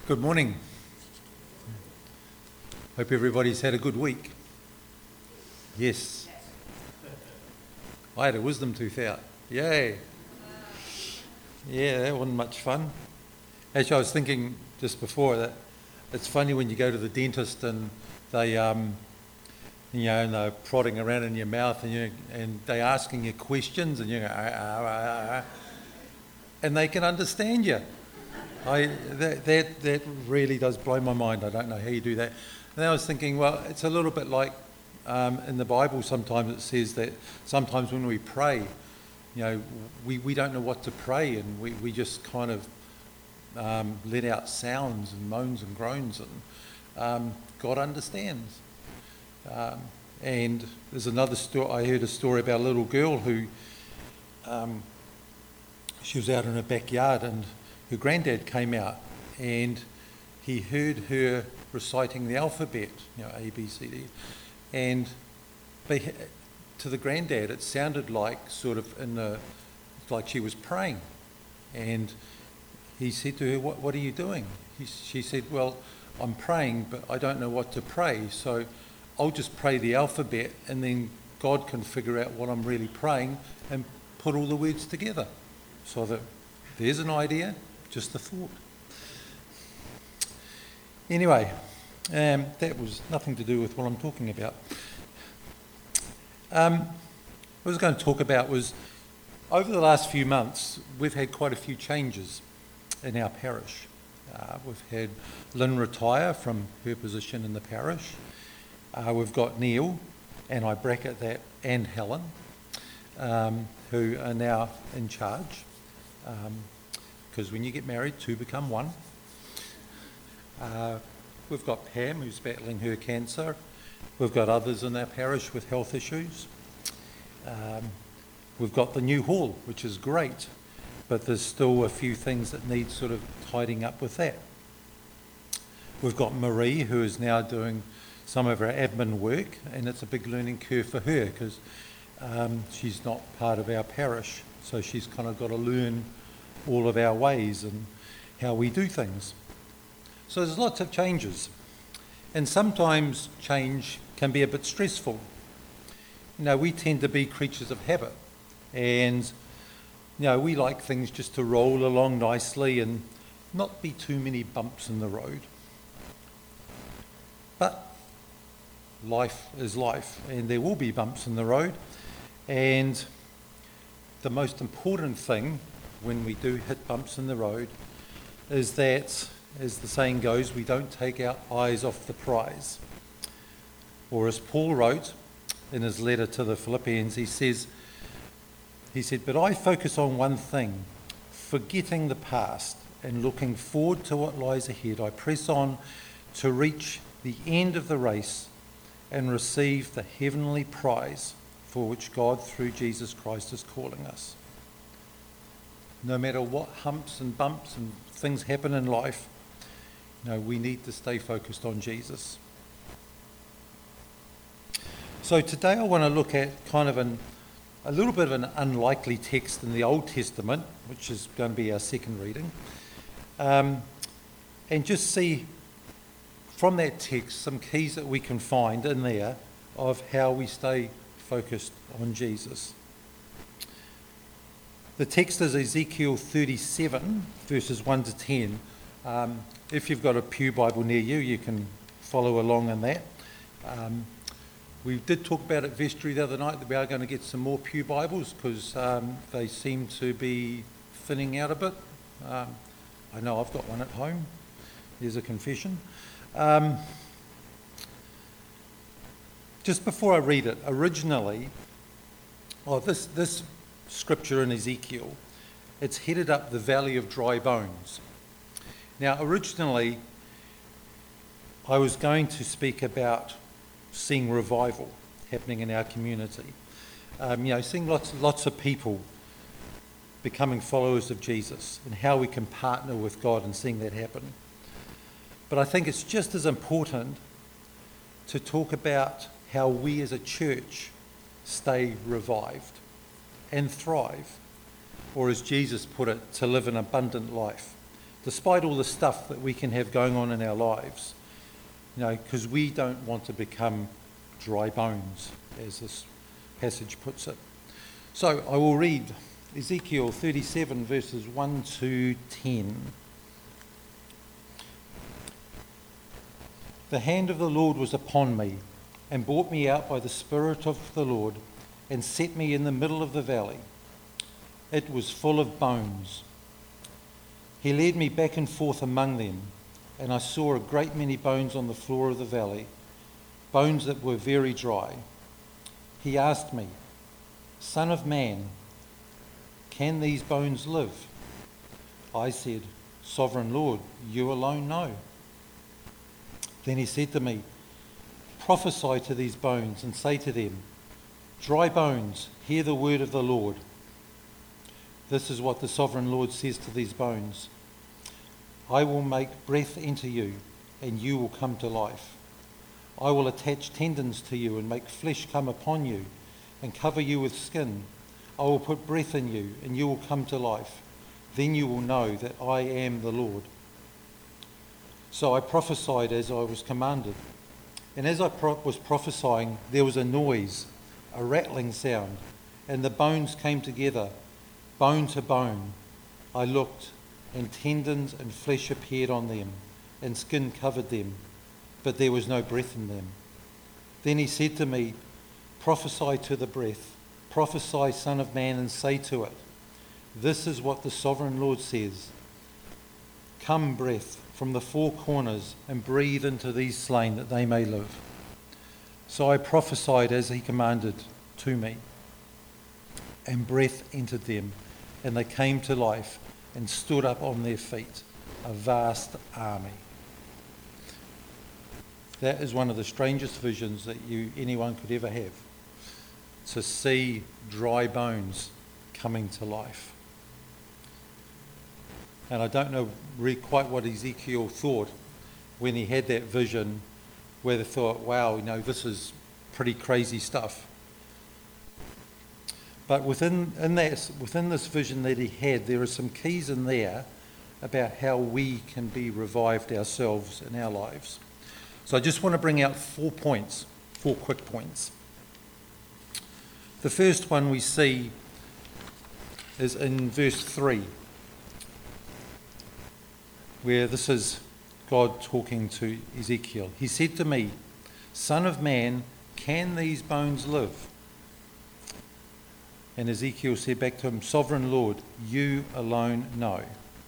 Good morning. Hope everybody's had a good week. Yes. I had a wisdom tooth out. Yay. Yeah, that wasn't much fun. Actually, I was thinking just before that it's funny when you go to the dentist and they, and they're prodding around in your mouth and they're asking you questions and you go, and they can understand you. That really does blow my mind. I don't know how you do that. And I was thinking, well, it's a little bit like in the Bible sometimes it says that sometimes when we pray, we don't know what to pray and we just kind of let out sounds and moans and groans and God understands. And there's another story, I heard a story about a little girl who, she was out in her backyard and her granddad came out and he heard her reciting the alphabet, A, B, C, D. And to the granddad, it sounded like sort of like she was praying. And he said to her, what are you doing? She said, well, I'm praying, but I don't know what to pray. So I'll just pray the alphabet and then God can figure out what I'm really praying and put all the words together. So that there's an idea. Just a thought. Anyway, that was nothing to do with what I'm talking about. What I was going to talk about was, over the last few months, we've had quite a few changes in our parish. We've had Lynn retire from her position in the parish. We've got Neil, and I bracket that, and Helen, who are now in charge. Because when you get married, two become one. We've got Pam, who's battling her cancer. We've got others in our parish with health issues. We've got the new hall, which is great, but there's still a few things that need sort of tidying up with that. We've got Marie, who is now doing some of our admin work, and it's a big learning curve for her because she's not part of our parish, so she's kind of got to learn all of our ways and how we do things. So there's lots of changes, and sometimes change can be a bit stressful. We tend to be creatures of habit, and we like things just to roll along nicely and not be too many bumps in the road. But life is life, and there will be bumps in the road, and the most important thing when we do hit bumps in the road is that, as the saying goes, we don't take our eyes off the prize. Or as Paul wrote in his letter to the Philippians, he said, but I focus on one thing, forgetting the past and looking forward to what lies ahead. I press on to reach the end of the race and receive the heavenly prize for which God through Jesus Christ is calling us. No matter what humps and bumps and things happen in life, we need to stay focused on Jesus. So today I want to look at kind of a little bit of an unlikely text in the Old Testament, which is going to be our second reading, and just see from that text some keys that we can find in there of how we stay focused on Jesus. The text is Ezekiel 37, verses 1 to 10. If you've got a pew Bible near you, you can follow along in that. We did talk about at Vestry the other night that we are going to get some more pew Bibles because they seem to be thinning out a bit. I know I've got one at home. There's a confession. Just before I read it, originally, this scripture in Ezekiel, it's headed up the valley of dry bones. Now, originally, I was going to speak about seeing revival happening in our community. Seeing lots of people becoming followers of Jesus and how we can partner with God in seeing that happen. But I think it's just as important to talk about how we as a church stay revived and thrive, or as Jesus put it, to live an abundant life, despite all the stuff that we can have going on in our lives, because we don't want to become dry bones, as this passage puts it. So I will read Ezekiel 37 verses 1 to 10. The hand of the Lord was upon me, and brought me out by the Spirit of the Lord, and set me in the middle of the valley. It was full of bones. He led me back and forth among them, and I saw a great many bones on the floor of the valley, bones that were very dry. He asked me, Son of man, can these bones live? I said, Sovereign Lord, you alone know. Then he said to me, Prophesy to these bones and say to them, Dry bones, hear the word of the Lord. This is what the Sovereign Lord says to these bones. I will make breath into you, and you will come to life. I will attach tendons to you and make flesh come upon you and cover you with skin. I will put breath in you, and you will come to life. Then you will know that I am the Lord. So I prophesied as I was commanded. And as I was prophesying, there was a noise, a rattling sound, and the bones came together, bone to bone. I looked, and tendons and flesh appeared on them, and skin covered them, but there was no breath in them. Then he said to me, Prophesy to the breath, prophesy, Son of man, and say to it, This is what the Sovereign Lord says. Come, breath, from the four corners, and breathe into these slain, that they may live. So I prophesied as he commanded to me, and breath entered them, and they came to life and stood up on their feet, a vast army. That is one of the strangest visions that anyone could ever have, to see dry bones coming to life. And I don't know quite what Ezekiel thought when he had that vision, where they thought, wow, this is pretty crazy stuff. But within this vision that he had, there are some keys in there about how we can be revived ourselves in our lives. So I just want to bring out 4 quick points. The first one we see is in verse 3, where this is God talking to Ezekiel. He said to me, Son of man, can these bones live? And Ezekiel said back to him, Sovereign Lord, you alone know.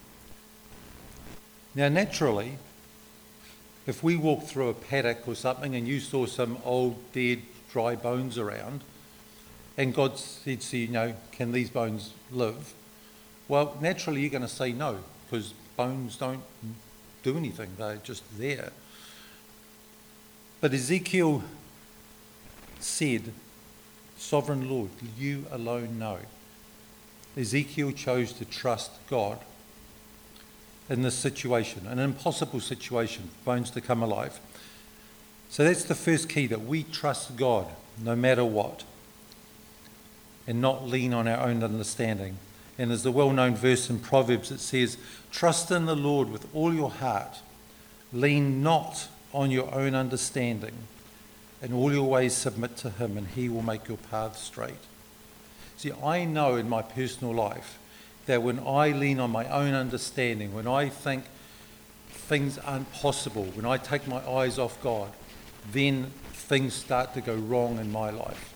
Now naturally, if we walked through a paddock or something and you saw some old, dead, dry bones around, and God said to you, can these bones live? Well, naturally you're going to say no, because bones don't do anything. They're just there. But Ezekiel said, Sovereign Lord, you alone know. Ezekiel chose to trust God in this situation, an impossible situation, bones to come alive. So that's the first key, that we trust God no matter what, and not lean on our own understanding. And there's the well-known verse in Proverbs that says, Trust in the Lord with all your heart, lean not on your own understanding, in all your ways submit to him, and he will make your path straight. See, I know in my personal life that when I lean on my own understanding, when I think things aren't possible, when I take my eyes off God, then things start to go wrong in my life.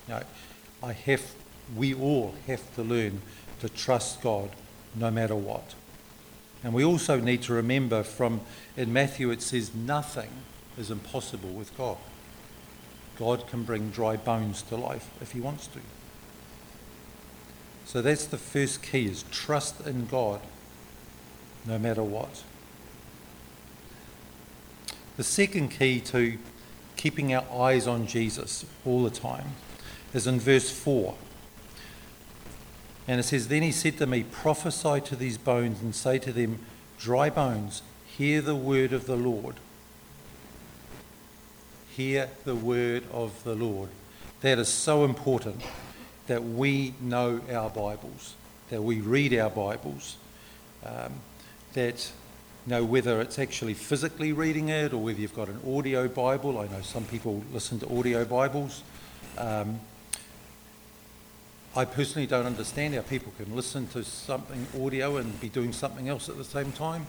We all have to learn to trust God no matter what. And we also need to remember in Matthew it says nothing is impossible with God. God can bring dry bones to life if he wants to. So that's the first key, is trust in God no matter what. The second key to keeping our eyes on Jesus all the time is in verse 4. And it says, Then he said to me, Prophesy to these bones and say to them, Dry bones, hear the word of the Lord. Hear the word of the Lord. That is so important, that we know our Bibles, that we read our Bibles, that, whether it's actually physically reading it or whether you've got an audio Bible. I know some people listen to audio Bibles. I personally don't understand how people can listen to something audio and be doing something else at the same time.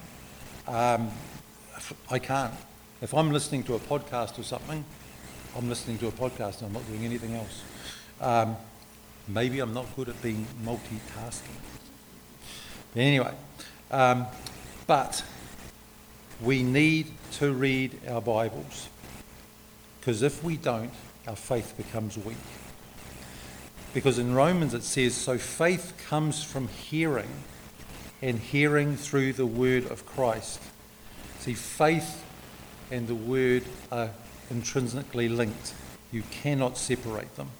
I can't. If I'm listening to a podcast or something, I'm listening to a podcast and I'm not doing anything else. Maybe I'm not good at being multitasking. But anyway, but we need to read our Bibles, because if we don't, our faith becomes weak. Because in Romans it says, so faith comes from hearing, and hearing through the word of Christ. See, faith and the word are intrinsically linked. You cannot separate them.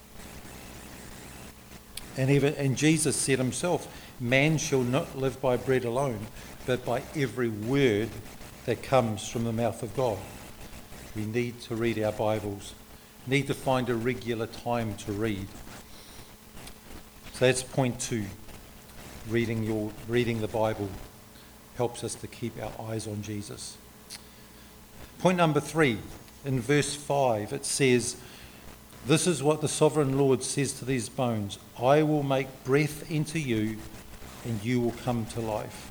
And Jesus said himself, man shall not live by bread alone, but by every word that comes from the mouth of God. We need to read our Bibles. Need to find a regular time to read. So that's point 2. Reading the Bible helps us to keep our eyes on Jesus. Point number 3, in verse 5, it says, this is what the sovereign Lord says to these bones, I will make breath into you and you will come to life.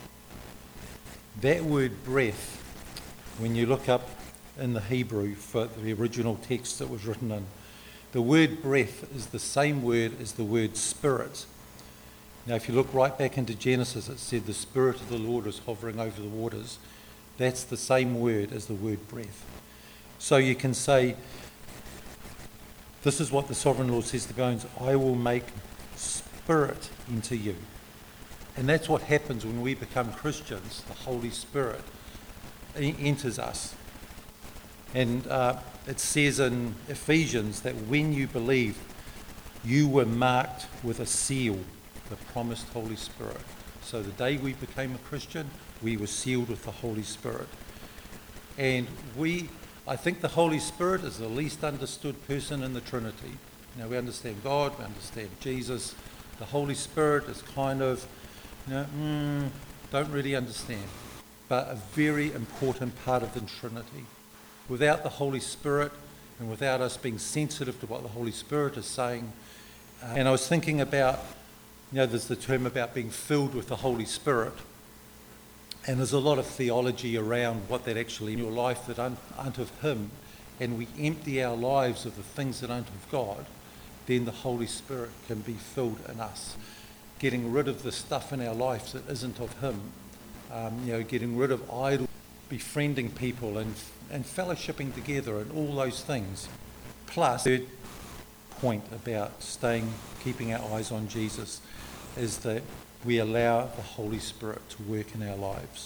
That word breath, when you look up in the Hebrew for the original text that was written in, the word breath is the same word as the word spirit. Now, if you look right back into Genesis, it said the Spirit of the Lord was hovering over the waters. That's the same word as the word breath. So you can say, this is what the sovereign Lord says to bones, I will make spirit into you. And that's what happens when we become Christians. The Holy Spirit enters us. And it says in Ephesians that when you believed, you were marked with a seal, the promised Holy Spirit. So the day we became a Christian, we were sealed with the Holy Spirit. And I think the Holy Spirit is the least understood person in the Trinity. We understand God, we understand Jesus. The Holy Spirit is kind of, don't really understand. But a very important part of the Trinity. Without the Holy Spirit and without us being sensitive to what the Holy Spirit is saying, and I was thinking about, there's the term about being filled with the Holy Spirit, and there's a lot of theology around what that actually in your life that aren't of Him, and we empty our lives of the things that aren't of God, then the Holy Spirit can be filled in us, getting rid of the stuff in our lives that isn't of Him, getting rid of idol, befriending people and fellowshipping together and all those things. Plus, the third point about keeping our eyes on Jesus is that we allow the Holy Spirit to work in our lives.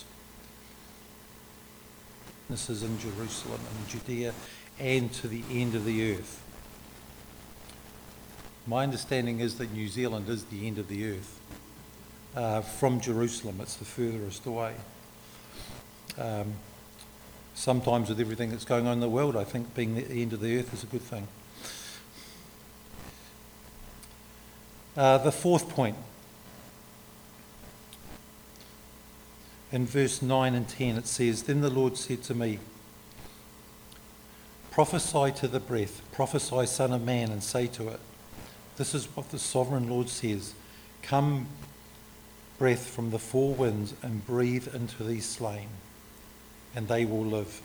This is in Jerusalem and Judea and to the end of the earth. My understanding is that New Zealand is the end of the earth. From Jerusalem, it's the furthest away. Sometimes with everything that's going on in the world, I think being at the end of the earth is a good thing. The fourth point, in verse 9 and 10, it says, then the Lord said to me, prophesy to the breath, prophesy, son of man, and say to it, this is what the sovereign Lord says, come, breath from the four winds, and breathe into these slain, and they will live.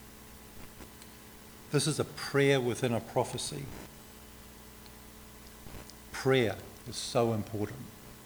This is a prayer within a prophecy. Prayer is so important.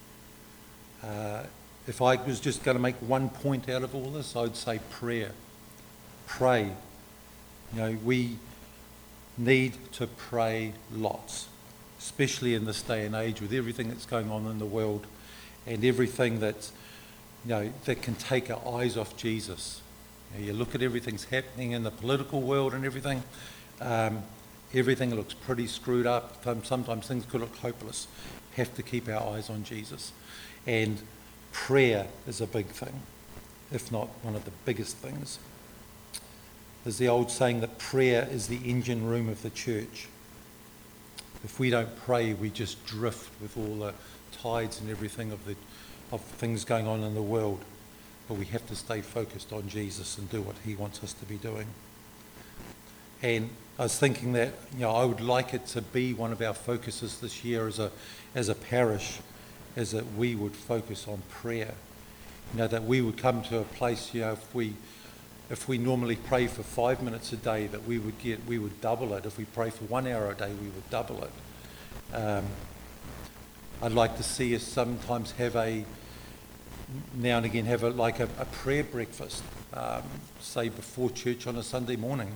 If I was just going to make one point out of all this, I would say prayer. Pray. We need to pray lots, especially in this day and age with everything that's going on in the world and everything that can take our eyes off Jesus. You look at everything's happening in the political world and everything. Everything looks pretty screwed up. Sometimes things could look hopeless. Have to keep our eyes on Jesus. And prayer is a big thing, if not one of the biggest things. There's the old saying that prayer is the engine room of the church. If we don't pray, we just drift with all the tides and everything of things going on in the world. but we have to stay focused on Jesus and do what he wants us to be doing. And I was thinking that, I would like it to be one of our focuses this year as a parish, is that we would focus on prayer. That we would come to a place, if we normally pray for 5 minutes a day, that we would double it. If we pray for 1 hour a day, we would double it. I'd like to see us sometimes now and again have a prayer breakfast, say before church on a Sunday morning.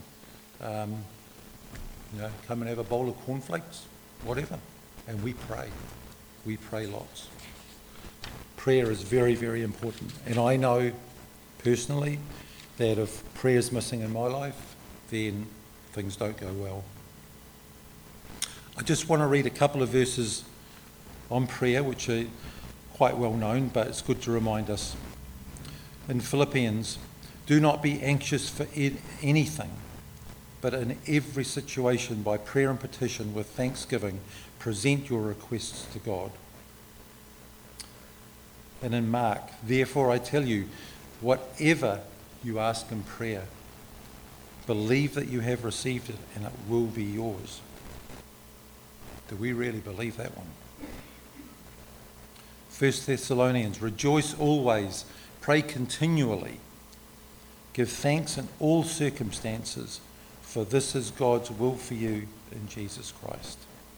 Come and have a bowl of cornflakes, whatever, and we pray. We pray lots. Prayer is very, very important. And I know personally that if prayer is missing in my life, then things don't go well. I just want to read a couple of verses on prayer, which are quite well known, but it's good to remind us. In Philippians, do not be anxious for anything, but in every situation, by prayer and petition with thanksgiving, present your requests to God. And in Mark, therefore I tell you, whatever you ask in prayer, believe that you have received it and it will be yours. Do we really believe that one? 1 Thessalonians, rejoice always, pray continually, give thanks in all circumstances, for this is God's will for you in Jesus Christ.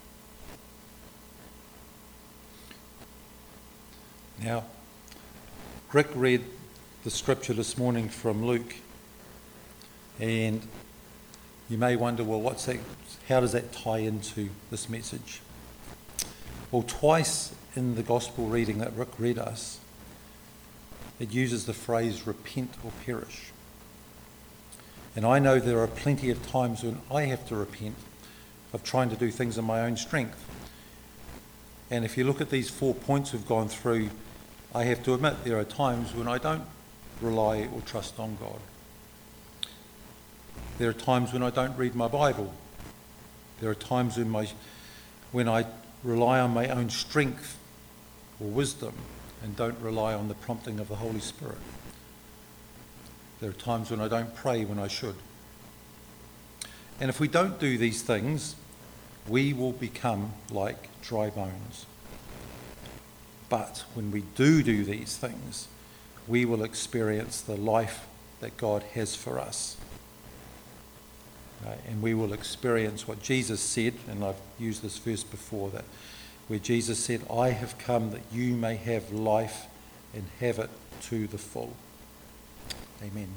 Now, Rick read the scripture this morning from Luke, and you may wonder, well, what's that? How does that tie into this message? Well, twice in the gospel reading that Rick read us, it uses the phrase repent or perish. And I know there are plenty of times when I have to repent of trying to do things in my own strength. And if you look at these 4 points we've gone through, I have to admit there are times when I don't rely or trust on God. There are times when I don't read my Bible. There are times when I rely on my own strength or wisdom and don't rely on the prompting of the Holy Spirit. There are times when I don't pray when I should. And if we don't do these things, we will become like dry bones. But when we do these things, we will experience the life that God has for us. And we will experience what Jesus said, and I've used this verse before, that where Jesus said, I have come that you may have life and have it to the full. Amen.